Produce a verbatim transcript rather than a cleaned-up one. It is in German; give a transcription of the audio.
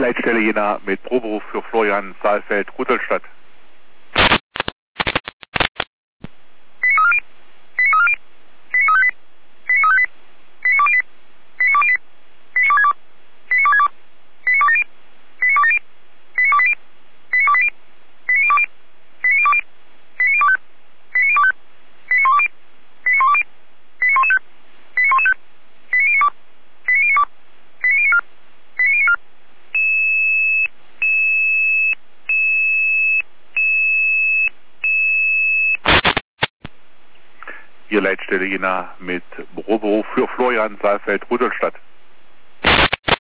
Leitstelle Jena mit Proberuf für Florian Saalfeld, Rudolstadt. Hier Leitstelle Jena mit Büroberuf für Florian Saalfeld, Rudolstadt.